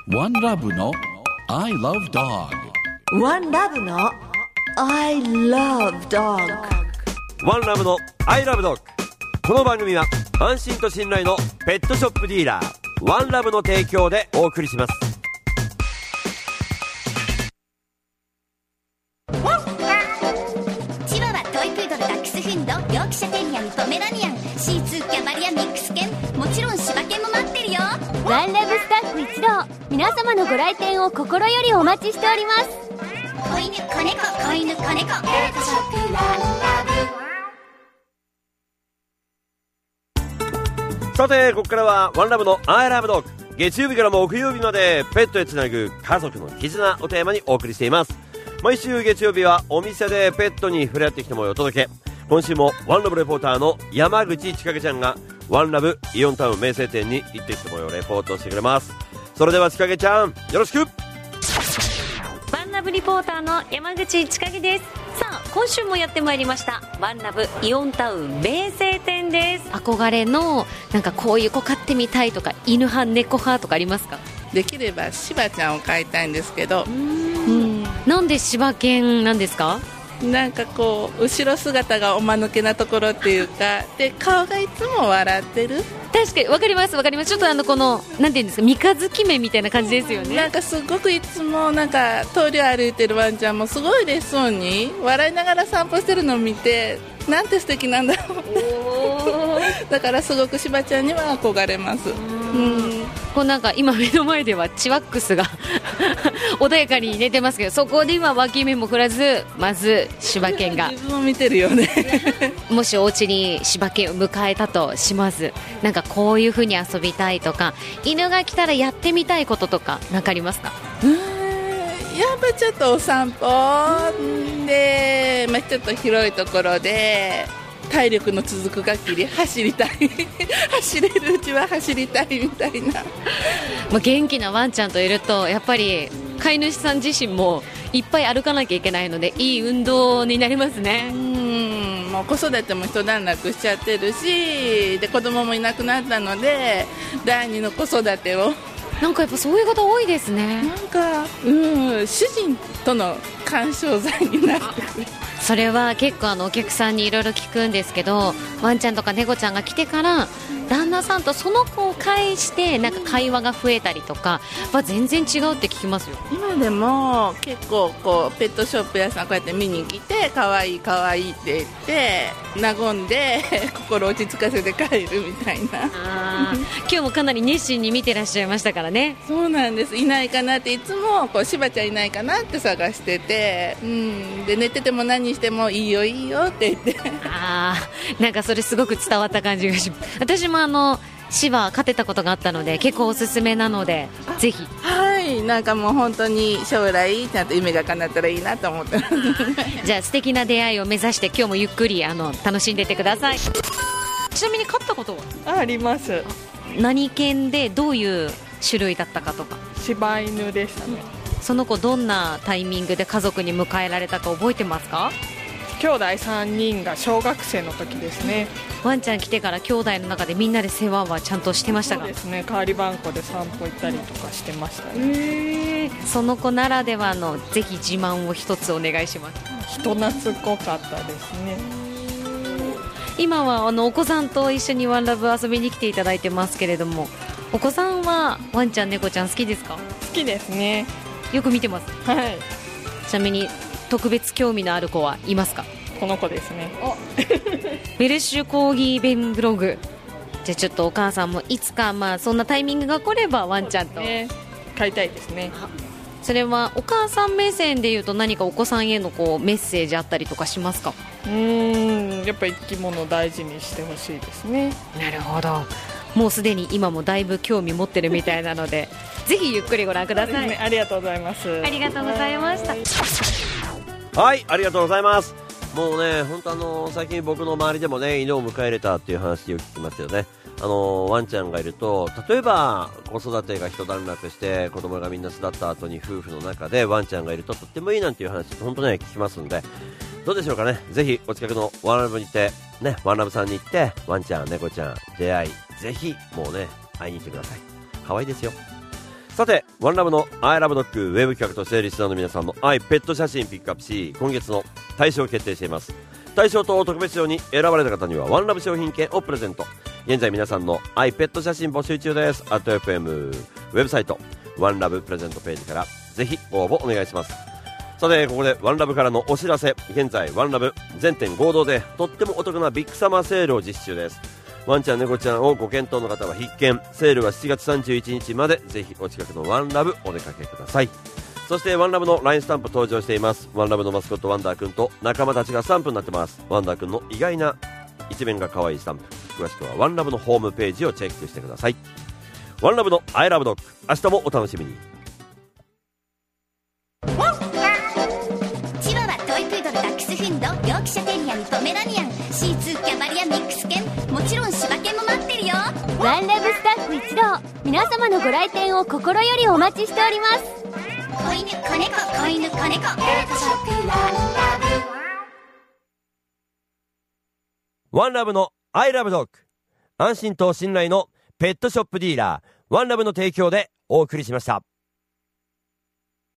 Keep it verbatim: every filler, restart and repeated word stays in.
ワンラブの I love dog。 ワンラブの I love dog。 ワンラブの I love dog。 この番組は安心と信頼のペットショップディーラーワンラブの提供でお送りします。 チワワ、トイプードル、ダックスフンド、ヨークシャテリアン、ポメラニアン、シーツー、キャバリア、ミックス犬、もちろん柴犬も待ってるよ。 ワンラブスタッフ一同、皆様のご来店を心よりお待ちしております。 子犬、子猫、子犬、子猫、ペットショップワンラブ。 さてここからはワンラブの I love dog。 月曜日から木曜日までペットへつなぐ家族の絆をテーマにお送りしています。毎週月曜日はお店でペットに触れ合ってきたものをお届け。今週もワンラブレポーターの山口千景ちゃんがワンラブイオンタウン名声店に行ってきたものをレポートしてくれます。それでは千景ちゃん、よろしく。 ワンラブリポーターの山口千景です。さあ今週もやってまいりましたワンラブイオンタウン名声店です。憧れのなんかこういう子飼ってみたいとか、犬派猫派とかありますか？ できれば柴ちゃんを飼いたいんですけど、 うん、なんで柴犬なんですか？ なんかこう後ろ姿がおまぬけなところっていうかで、顔がいつも笑ってる。 確かにわかりますわかります。ちょっとあのこのなんていうんですか、三日月目みたいな感じですよね。 なんかすごくいつもなんか通りを歩いてるワンちゃんもすごい嬉しそうに笑いながら散歩してるのを見て、なんて素敵なんだろうだからすごく柴ちゃんには憧れます。うん、 こうなんか今目の前ではチワックスが穏やかに寝てますけど、そこで今脇目も振らず、まず柴犬が自分を見てるよねもしお家に柴犬を迎えたとします。なんかこういう風に遊びたいとか、犬が来たらやってみたいこととか何かありますか？ うーん、やっぱちょっとお散歩で、まあ、ちょっと広いところで体力の続く限り走りたい走れるうちは走りたいみたいなもう元気なワンちゃんといるとやっぱり飼い主さん自身もいっぱい歩かなきゃいけないので、いい運動になりますね。 うん、もう子育ても一段落しちゃってるし、で子供もいなくなったので第二の子育てを。 なんかやっぱそういう方多いですね。 なんか、うん、主人との緩衝材になってくる。 それは結構あのお客さんにいろいろ聞くんですけど、ワンちゃんとか猫ちゃんが来てから旦那さんとその子を介してなんか会話が増えたりとか、やっぱ全然違うって聞きますよ。 今でも結構こうペットショップ屋さんこうやって見に来て可愛い可愛いって言って和んで心落ち着かせて帰るみたいな。 あ今日もかなり熱心に見てらっしゃいましたからね。 そうなんです。いないかなっていつもこう柴ちゃんいないかなって探してて、うん、で寝てても何してもいいよいいよって言ってあなんかそれすごく伝わった感じがします。私もあの柴飼ってたことがあったので結構おすすめなのでぜひ。 はい、なんかもう本当に将来ちゃんと夢が叶ったらいいなと思ってじゃあ素敵な出会いを目指して今日もゆっくりあの楽しんでってください。ちなみに飼ったことはあ, あります。 何犬でどういう種類だったかとか。 柴犬でしたね。 その子どんなタイミングで家族に迎えられたか覚えてますか？ 兄弟さんにんが小学生の時ですね。 ワンちゃん来てから兄弟の中でみんなで世話はちゃんとしてましたか？ そうですね、代わりばんこで散歩行ったりとかしてましたね。 へー、その子ならではのぜひ自慢を一つお願いします。 人懐っこかったですね。 今はあのお子さんと一緒にワンラブ遊びに来ていただいてますけれども、お子さんはワンちゃん猫ちゃん好きですか？ 好きですね。 よく見てます。 はい。 ちなみに特別興味のある子はいますか？ この子ですね。 ベルシュコーギーベンブログ。じゃあちょっとお母さんもいつかまあそんなタイミングが来ればワンちゃんと、 ね、飼いたいですね。 それはお母さん目線でいうと何かお子さんへのこうメッセージあったりとかしますか？ うーん、やっぱり生き物を大事にしてほしいですね。 なるほど。もうすでに今もだいぶ興味持ってるみたいなのでぜひゆっくりご覧ください、 ね、ありがとうございます。 ありがとうございました。 はい、ありがとうございます。もうね、本当あの最近僕の周りでもね犬を迎え入れたっていう話を聞きますよね。あのワンちゃんがいると、例えば子育てが一段落して子供がみんな巣立った後に夫婦の中でワンちゃんがいるととってもいいなんていう話本当ね聞きますんで、どうでしょうかね。ぜひお近くのワンラブに行ってね、ワンラブさんに行ってワンちゃん猫ちゃん出会いぜひもうね会いに行ってください。可愛いですよ。 さてワンラブの I love dog ウェブ企画としてリスナーの皆さんの愛ペット写真ピックアップし、今月の大賞を決定しています。大賞と特別賞に選ばれた方にはワンラブ商品券をプレゼント。現在皆さんの愛ペット写真募集中です。アット エフエム ウェブサイトワンラブプレゼントページからぜひご応募お願いします。さてここでワンラブからのお知らせ。現在ワンラブ全店合同でとってもお得なビッグサマーセールを実施中です。ワンちゃん猫ちゃんをご検討の方は必見。セールはしちがつさんじゅういちにちまで、ぜひお近くのワンラブお出かけください。そしてワンラブの ライン スタンプ登場しています。ワンラブのマスコットワンダーくんと仲間たちがスタンプになってます。ワンダーくんの意外な一面が可愛いスタンプ、詳しくはワンラブのホームページをチェックしてください。ワンラブの I love dog、 明日もお楽しみに。 チワワ、トイプードル、ダックスフンド、ヨークシャテリアン、ポメラニアン、シーツー、キャバリア、ミックス犬、もちろん柴犬も待ってるよ。 ワンラブスタッフ一同、皆様のご来店を心よりお待ちしております。 子犬、子猫、子犬、子猫、ペットショップワンラブ。 ワンラブの I love dog、 安心と信頼のペットショップディーラーワンラブの提供でお送りしました。